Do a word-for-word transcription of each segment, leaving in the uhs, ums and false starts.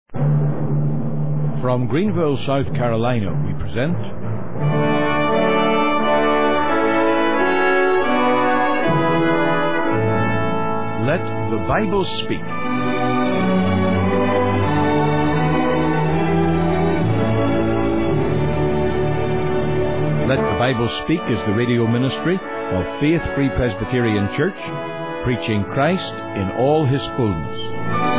From Greenville, South Carolina, we present Let the Bible Speak. Let the Bible Speak is the radio ministry of Faith Free Presbyterian Church, preaching Christ in all His fullness.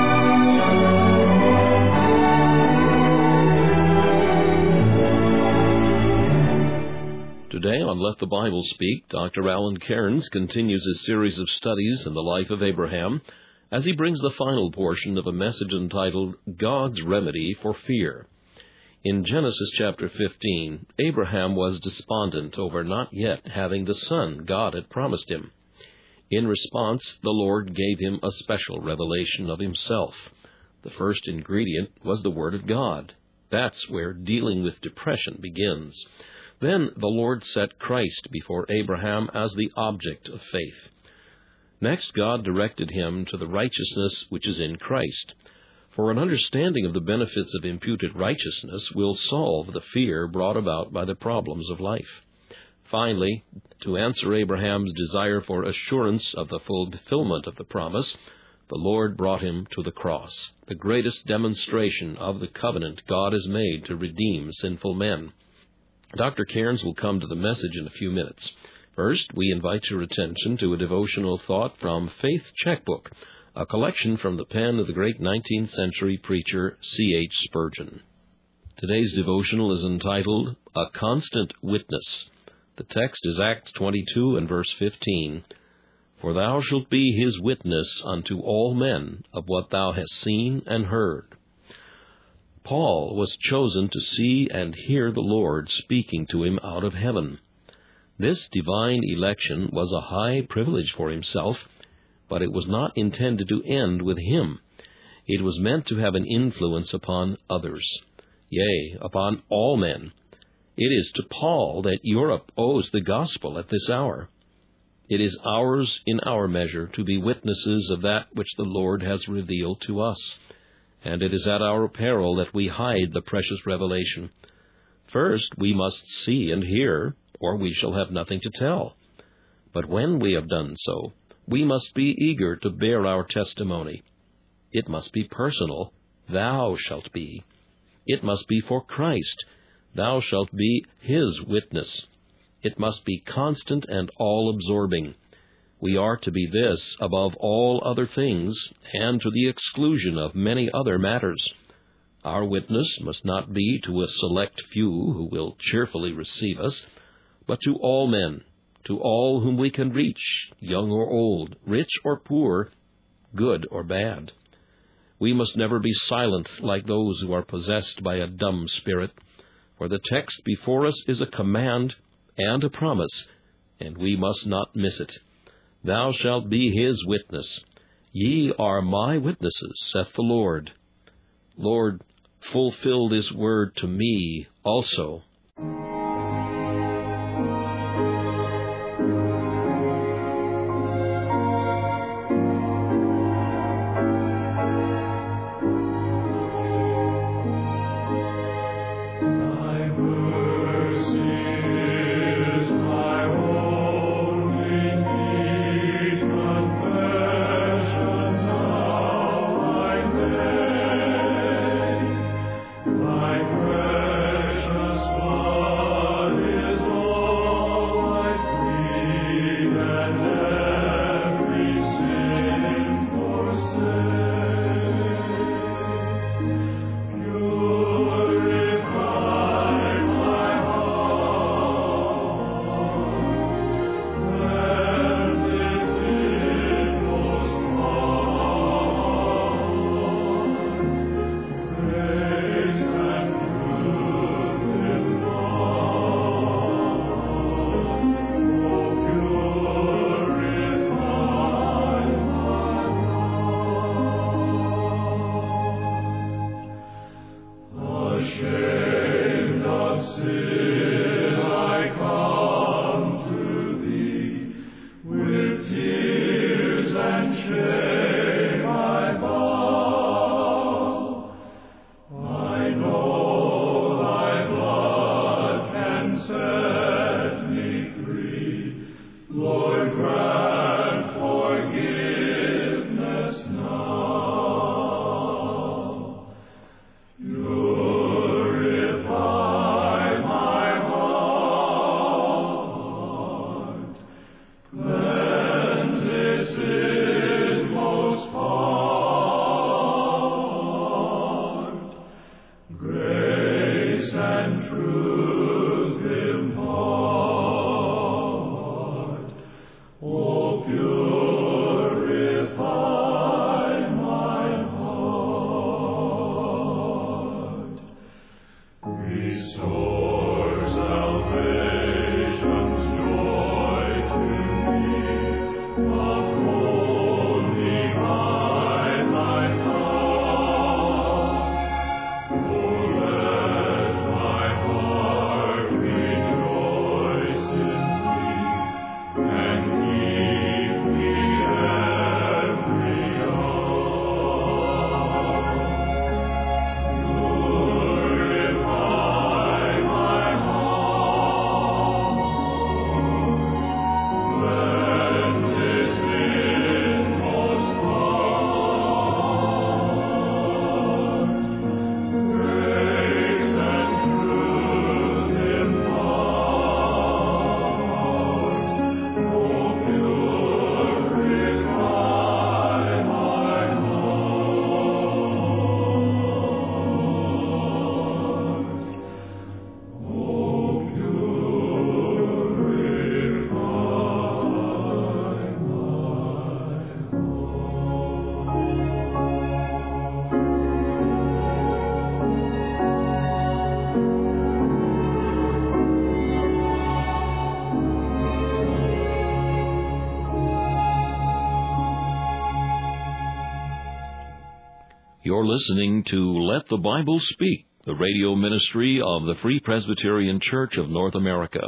Today on Let the Bible Speak, Doctor Alan Cairns continues his series of studies in the life of Abraham as he brings the final portion of a message entitled God's Remedy for Fear. In Genesis chapter fifteen, Abraham was despondent over not yet having the son God had promised him. In response, the Lord gave him a special revelation of Himself. The first ingredient was the Word of God. That's where dealing with depression begins. Then the Lord set Christ before Abraham as the object of faith. Next, God directed him to the righteousness which is in Christ. For an understanding of the benefits of imputed righteousness will solve the fear brought about by the problems of life. Finally, to answer Abraham's desire for assurance of the fulfillment of the promise, the Lord brought him to the cross, the greatest demonstration of the covenant God has made to redeem sinful men. Doctor Cairns will come to the message in a few minutes. First, we invite your attention to a devotional thought from Faith Checkbook, a collection from the pen of the great nineteenth century preacher C H Spurgeon. Today's devotional is entitled, A Constant Witness. The text is Acts twenty-two and verse fifteen. For thou shalt be his witness unto all men of what thou hast seen and heard. Paul was chosen to see and hear the Lord speaking to him out of heaven. This divine election was a high privilege for himself, but it was not intended to end with him. It was meant to have an influence upon others, yea, upon all men. It is to Paul that Europe owes the gospel at this hour. It is ours in our measure to be witnesses of that which the Lord has revealed to us. And it is at our peril that we hide the precious revelation. First, we must see and hear, or we shall have nothing to tell. But when we have done so, we must be eager to bear our testimony. It must be personal. Thou shalt be. It must be for Christ. Thou shalt be His witness. It must be constant and all-absorbing. We are to be this above all other things, and to the exclusion of many other matters. Our witness must not be to a select few who will cheerfully receive us, but to all men, to all whom we can reach, young or old, rich or poor, good or bad. We must never be silent like those who are possessed by a dumb spirit, for the text before us is a command and a promise, and we must not miss it. Thou shalt be his witness. Ye are my witnesses, saith the Lord. Lord, fulfill this word to me also. My precious You're listening to Let the Bible Speak, the radio ministry of the Free Presbyterian Church of North America.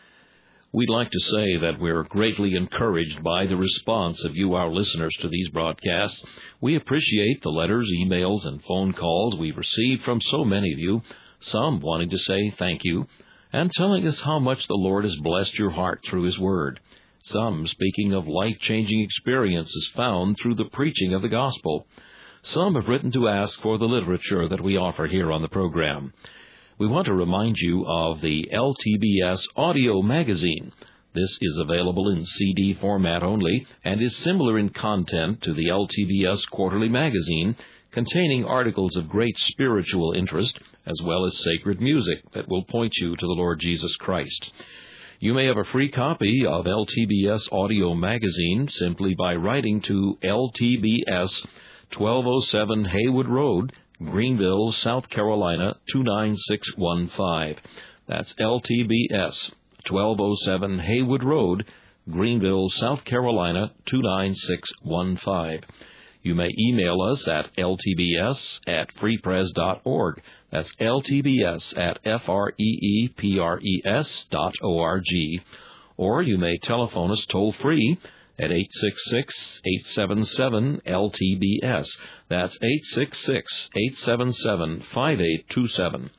We'd like to say that we're greatly encouraged by the response of you, our listeners, to these broadcasts. We appreciate the letters, emails, and phone calls we've received from so many of you, some wanting to say thank you, and telling us how much the Lord has blessed your heart through His Word. Some speaking of life-changing experiences found through the preaching of the gospel. Some have written to ask for the literature that we offer here on the program. We want to remind you of the L T B S audio magazine. This is available in C D format only and is similar in content to the L T B S quarterly magazine, containing articles of great spiritual interest as well as sacred music that will point you to the Lord Jesus Christ. You may have a free copy of L T B S audio magazine simply by writing to L T B S, twelve oh seven Haywood Road, Greenville, South Carolina, two nine six one five. That's L T B S, twelve oh seven Haywood Road, Greenville, South Carolina, two nine six one five. You may email us at L T B S at freepres dot org. That's L T B S at F R E E P R E S dot O R G. Or you may telephone us toll-free at eight six six, eight seven seven, L T B S. That's eight six six, eight seven seven, five eight two seven.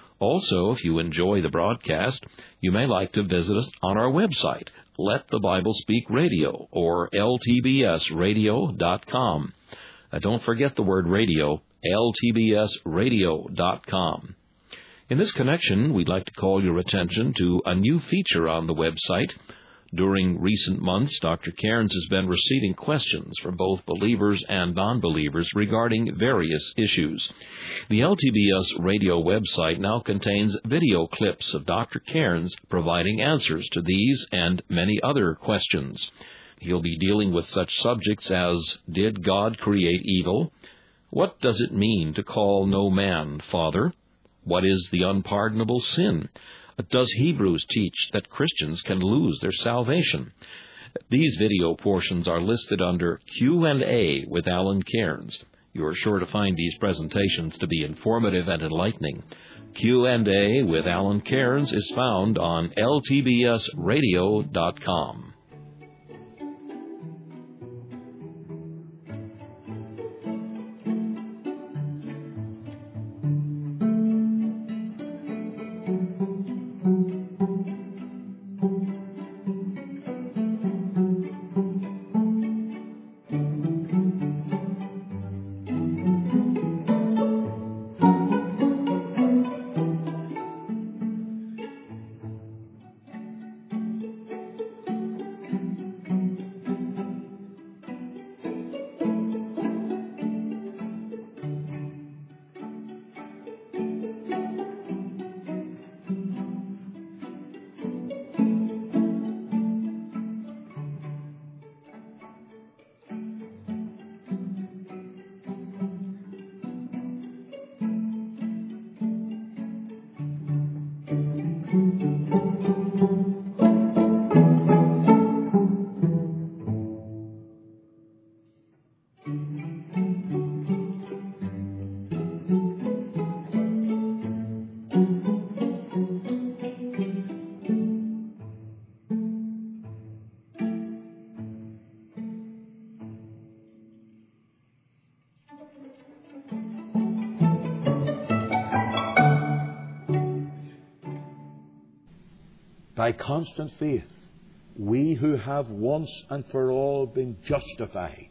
Also, if you enjoy the broadcast, you may like to visit us on our website, Let the Bible Speak Radio, or L T B S radio dot com. Now, don't forget the word radio, L T B S radio dot com. In this connection, we'd like to call your attention to a new feature on the website. During recent months, Doctor Cairns has been receiving questions from both believers and non-believers regarding various issues. The L T B S radio website now contains video clips of Doctor Cairns providing answers to these and many other questions. He'll be dealing with such subjects as, did God create evil? What does it mean to call no man father? What is the unpardonable sin? Does Hebrews teach that Christians can lose their salvation? These video portions are listed under Q and A with Alan Cairns. You're sure to find these presentations to be informative and enlightening. Q and A with Alan Cairns is found on L T B S radio dot com. By constant faith, we who have once and for all been justified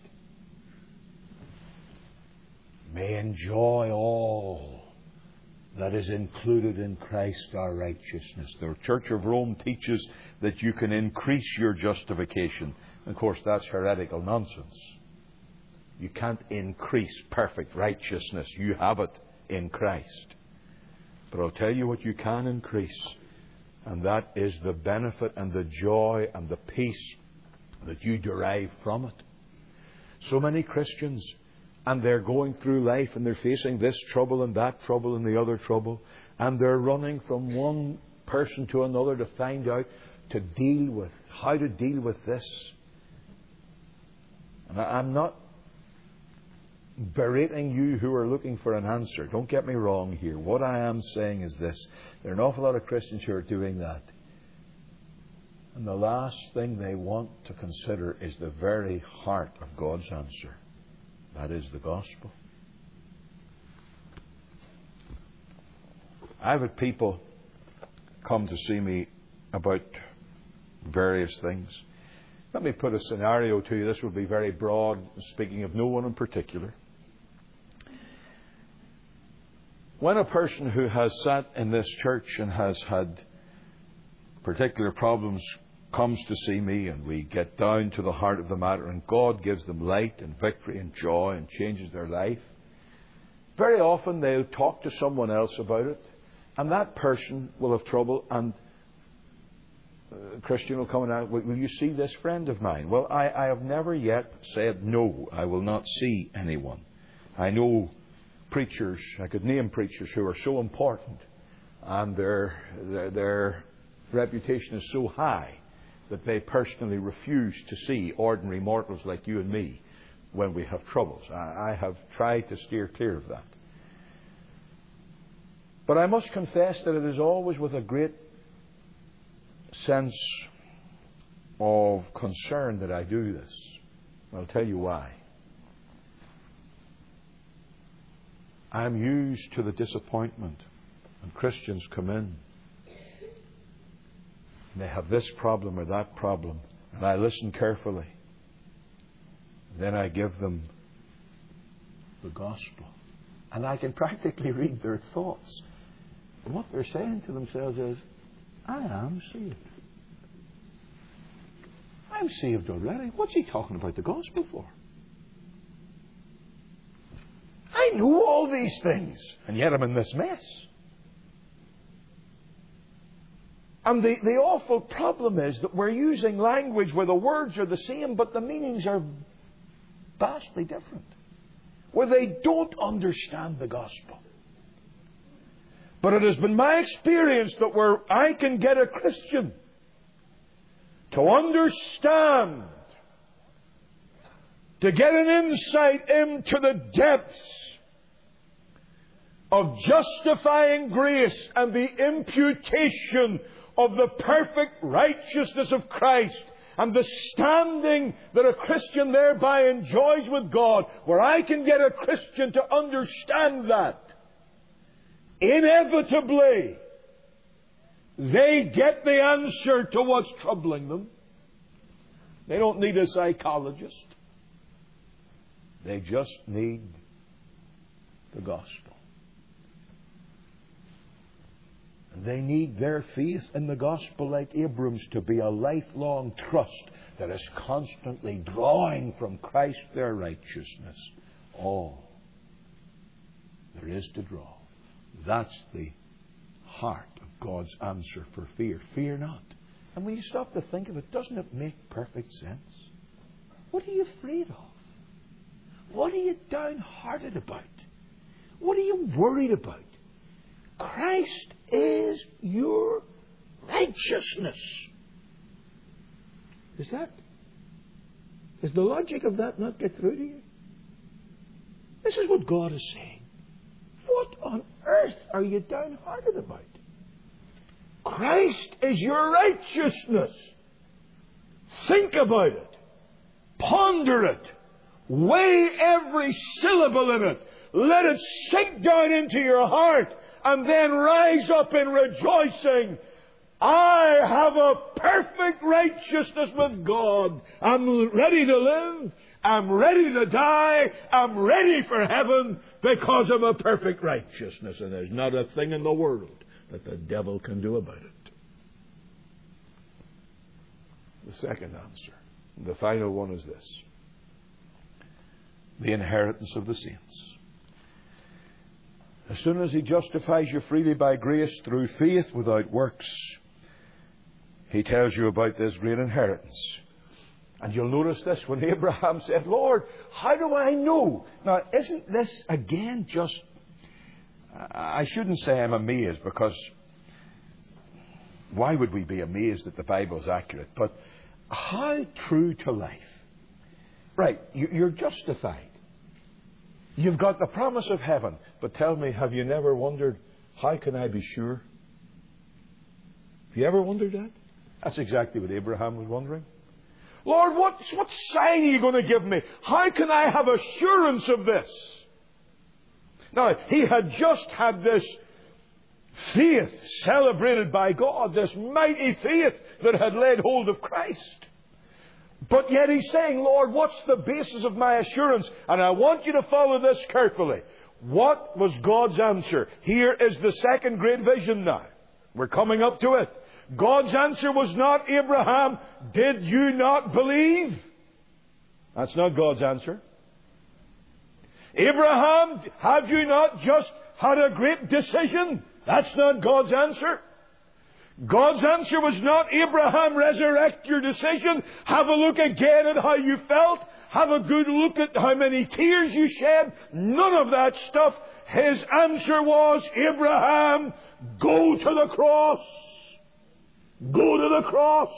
may enjoy all that is included in Christ our righteousness. The Church of Rome teaches that you can increase your justification. Of course, that's heretical nonsense. You can't increase perfect righteousness. You have it in Christ. But I'll tell you what you can increase. And that is the benefit and the joy and the peace that you derive from it. So many Christians, and they're going through life and they're facing this trouble and that trouble and the other trouble, and they're running from one person to another to find out to deal with, how to deal with this. And I'm not berating you who are looking for an answer. Don't get me wrong here. What I am saying is this. There are an awful lot of Christians who are doing that. And the last thing they want to consider is the very heart of God's answer. That is the gospel. I've had people come to see me about various things. Let me put a scenario to you. This will be very broad, speaking of no one in particular. When a person who has sat in this church and has had particular problems comes to see me, and we get down to the heart of the matter, and God gives them light and victory and joy and changes their life, very often they'll talk to someone else about it, and that person will have trouble, and a Christian will come and ask, will you see this friend of mine? Well, I, I have never yet said, no, I will not see anyone. I know preachers, I could name preachers who are so important, and their, their, their reputation is so high that they personally refuse to see ordinary mortals like you and me when we have troubles. I, I have tried to steer clear of that. But I must confess that it is always with a great sense of concern that I do this. I'll tell you why. I'm used to the disappointment when Christians come in. They have this problem or that problem, and I listen carefully. Then I give them the gospel, and I can practically read their thoughts. And what they're saying to themselves is, I am saved. I'm saved already. What's he talking about the gospel for? I know all these things, and yet I'm in this mess. And the, the awful problem is that we're using language where the words are the same, but the meanings are vastly different. Where they don't understand the gospel. But it has been my experience that where I can get a Christian to understand, to get an insight into the depths of justifying grace and the imputation of the perfect righteousness of Christ and the standing that a Christian thereby enjoys with God, where I can get a Christian to understand that, inevitably they get the answer to what's troubling them. They don't need a psychologist. They just need the gospel. They need their faith in the gospel, like Abram's, to be a lifelong trust that is constantly drawing from Christ their righteousness all there is to draw. That's the heart of God's answer for fear. Fear not. And when you stop to think of it, doesn't it make perfect sense? What are you afraid of? What are you downhearted about? What are you worried about? Christ is your righteousness. Is that? Does the logic of that not get through to you? This is what God is saying. What on earth are you downhearted about? Christ is your righteousness. Think about it. Ponder it. Weigh every syllable in it. Let it sink down into your heart. And then rise up in rejoicing. I have a perfect righteousness with God. I'm ready to live. I'm ready to die. I'm ready for heaven because of a perfect righteousness. And there's not a thing in the world that the devil can do about it. The second answer, the final one, is this: the inheritance of the saints. As soon as He justifies you freely by grace through faith without works, He tells you about this great inheritance. And you'll notice this when Abraham said, Lord, how do I know? Now, isn't this again just... I shouldn't say I'm amazed, because why would we be amazed that the Bible is accurate? But how true to life. Right, you're justified. You've got the promise of heaven. But tell me, have you never wondered, how can I be sure? Have you ever wondered that? That's exactly what Abraham was wondering. Lord, what, what sign are you going to give me? How can I have assurance of this? Now, he had just had this faith celebrated by God, this mighty faith that had laid hold of Christ. But yet he's saying, Lord, what's the basis of my assurance? And I want you to follow this carefully. What was God's answer? Here is the second great vision now. We're coming up to it. God's answer was not, Abraham, did you not believe? That's not God's answer. Abraham, have you not just had a great decision? That's not God's answer. God's answer was not, Abraham, resurrect your decision. Have a look again at how you felt. Have a good look at how many tears you shed. None of that stuff. His answer was, Abraham, go to the cross. Go to the cross.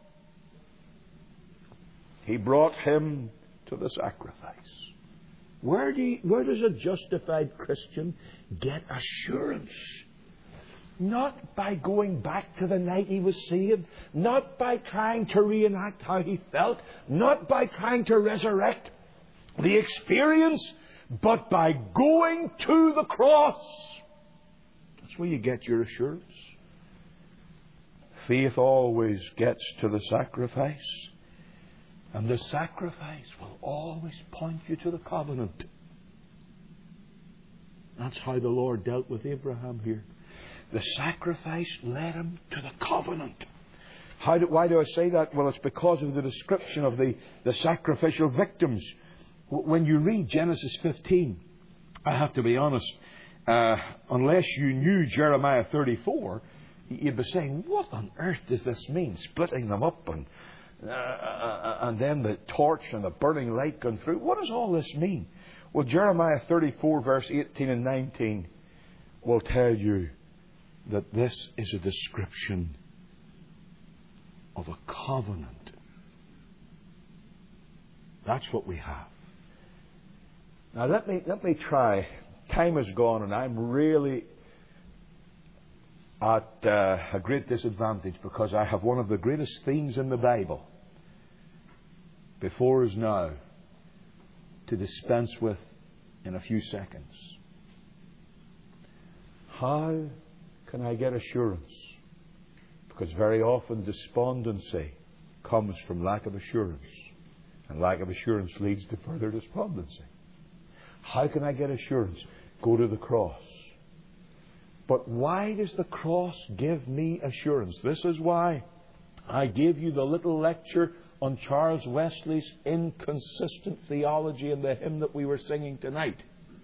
He brought him to the sacrifice. Where, do you, where does a justified Christian get assurance? Not by going back to the night he was saved. Not by trying to reenact how he felt. Not by trying to resurrect the experience. But by going to the cross. That's where you get your assurance. Faith always gets to the sacrifice. And the sacrifice will always point you to the covenant. That's how the Lord dealt with Abraham here. The sacrifice led him to the covenant. How do, why do I say that? Well, it's because of the description of the, the sacrificial victims. When you read Genesis fifteen, I have to be honest, uh, unless you knew Jeremiah thirty-four, you'd be saying, what on earth does this mean? Splitting them up and uh, and then the torch and the burning light going through. What does all this mean? Well, Jeremiah thirty-four, verse eighteen and nineteen will tell you that this is a description of a covenant. That's what we have. Now let me let me try. Time has gone and I'm really at uh, a great disadvantage because I have one of the greatest themes in the Bible before us now to dispense with in a few seconds. How can I get assurance? Because very often despondency comes from lack of assurance. And lack of assurance leads to further despondency. How can I get assurance? Go to the cross. But why does the cross give me assurance? This is why I gave you the little lecture on Charles Wesley's inconsistent theology in the hymn that we were singing tonight.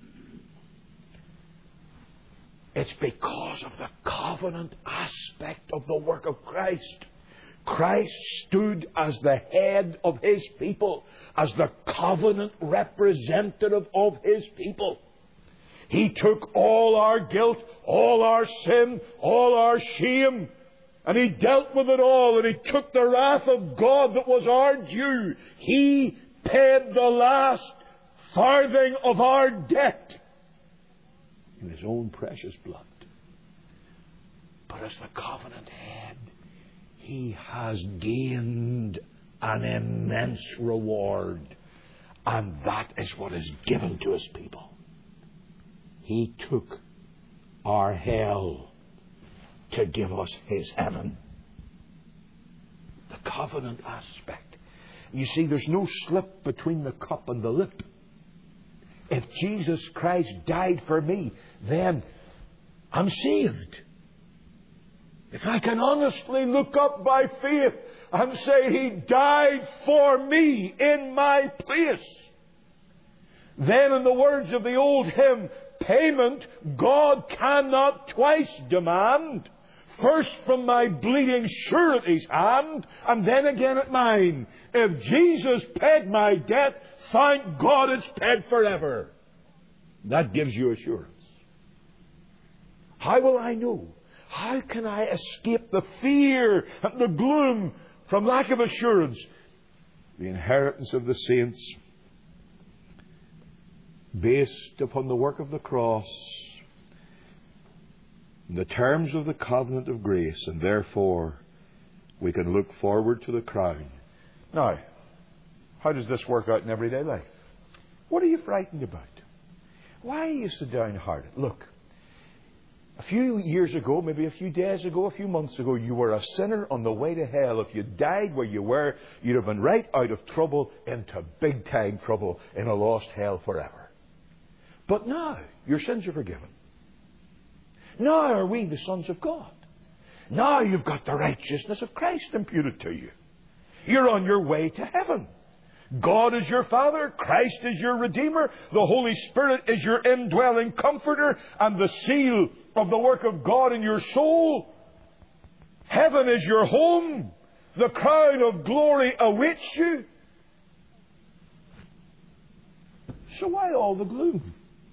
It's because of the covenant aspect of the work of Christ. Christ stood as the head of His people, as the covenant representative of His people. He took all our guilt, all our sin, all our shame, and He dealt with it all, and He took the wrath of God that was our due. He paid the last farthing of our debt in His own precious blood. But as the covenant head, He has gained an immense reward. And that is what is given to His people. He took our hell to give us His heaven. The covenant aspect. You see, there's no slip between the cup and the lip. If Jesus Christ died for me, then I'm saved. If I can honestly look up by faith and say He died for me in my place, then in the words of the old hymn, payment God cannot twice demand. First from my bleeding surety's hand, and then again at mine. If Jesus paid my debt, thank God it's paid forever. That gives you assurance. How will I know? How can I escape the fear and the gloom from lack of assurance? The inheritance of the saints based upon the work of the cross, the terms of the covenant of grace, and therefore we can look forward to the crown. Now, how does this work out in everyday life? What are you frightened about? Why are you so downhearted? Look, a few years ago, maybe a few days ago, a few months ago, you were a sinner on the way to hell. If you died where you were, you'd have been right out of trouble into big time trouble in a lost hell forever. But now, your sins are forgiven. Now are we the sons of God. Now you've got the righteousness of Christ imputed to you. You're on your way to heaven. God is your Father, Christ is your Redeemer, the Holy Spirit is your indwelling Comforter, and the seal of the work of God in your soul. Heaven is your home. The crown of glory awaits you. So why all the gloom?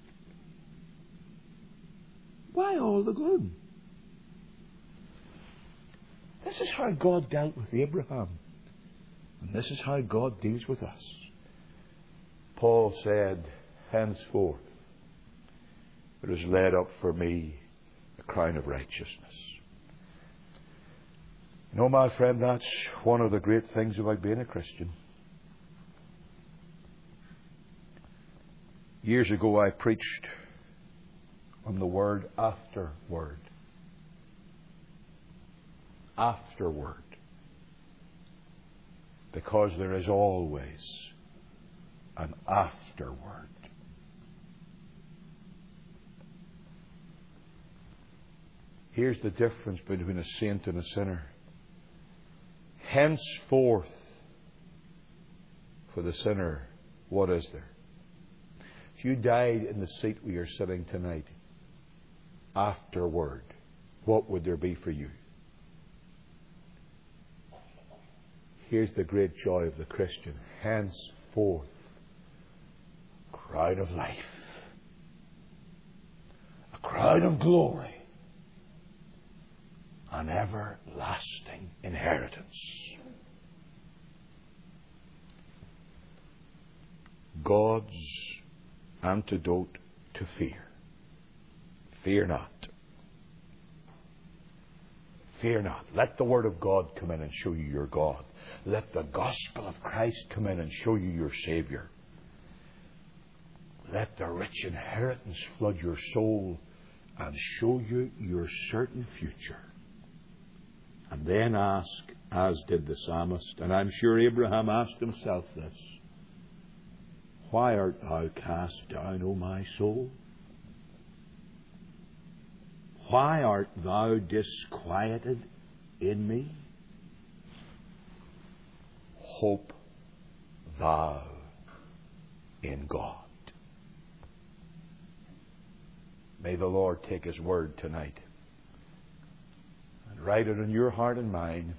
Why all the gloom? This is how God dealt with Abraham. And this is how God deals with us. Paul said, henceforth there is laid up for me a crown of righteousness. You know, my friend, that's one of the great things about being a Christian. Years ago I preached on the word afterward. Afterward. Because there is always an afterward. Here's the difference between a saint and a sinner. Henceforth, for the sinner, what is there? If you died in the seat where you're sitting tonight, afterward, what would there be for you? Here's the great joy of the Christian. Henceforth, crown of life. A crown of glory. An everlasting inheritance. God's antidote to fear. Fear not. Fear not. Let the Word of God come in and show you your God. Let the gospel of Christ come in and show you your Savior. Let the rich inheritance flood your soul and show you your certain future. And then ask, as did the psalmist, and I'm sure Abraham asked himself this, why art thou cast down, O my soul? Why art thou disquieted in me? Hope thou in God. May the Lord take His word tonight and write it in your heart and mind.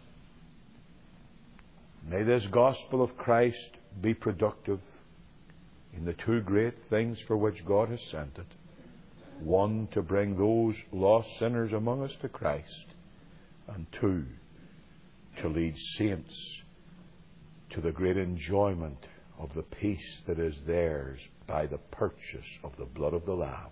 May this gospel of Christ be productive in the two great things for which God has sent it. One, to bring those lost sinners among us to Christ. And two, to lead saints to the great enjoyment of the peace that is theirs by the purchase of the blood of the Lamb.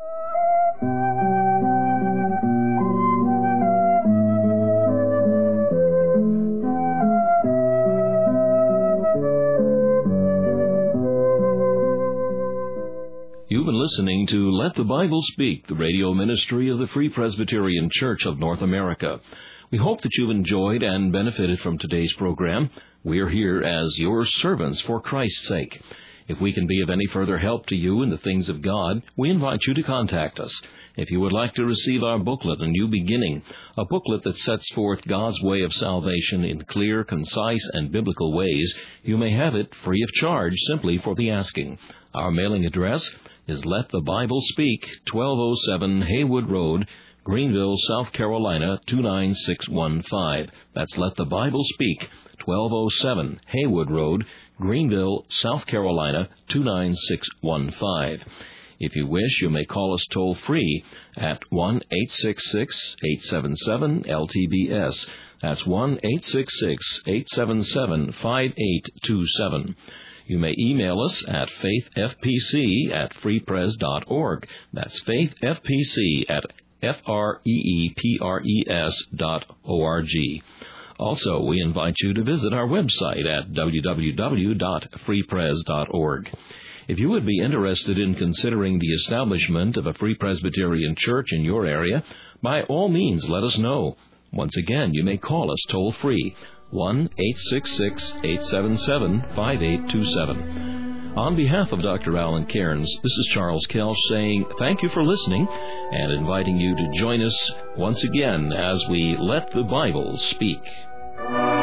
You've been listening to Let the Bible Speak, the radio ministry of the Free Presbyterian Church of North America. We hope that you've enjoyed and benefited from today's program. We are here as your servants for Christ's sake. If we can be of any further help to you in the things of God, we invite you to contact us. If you would like to receive our booklet, A New Beginning, a booklet that sets forth God's way of salvation in clear, concise, and biblical ways, you may have it free of charge simply for the asking. Our mailing address is Let the Bible Speak, twelve oh seven Haywood Road, Greenville, South Carolina, two nine six one five. That's Let the Bible Speak, twelve oh seven Haywood Road, Greenville, South Carolina, two nine six one five. If you wish, you may call us toll-free at one eight six six, eight seven seven, L T B S. That's one eight six six, eight seven seven, five eight two seven. You may email us at faithfpc at freepres dot org. That's faithfpc at F R E E P R E S dot O R G. Also, we invite you to visit our website at w w w dot free pres dot org. If you would be interested in considering the establishment of a Free Presbyterian Church in your area, by all means let us know. Once again, you may call us toll-free, one eight six six, eight seven seven, five eight two seven. On behalf of Doctor Alan Cairns, this is Charles Kelsch saying thank you for listening and inviting you to join us once again as we let the Bible speak.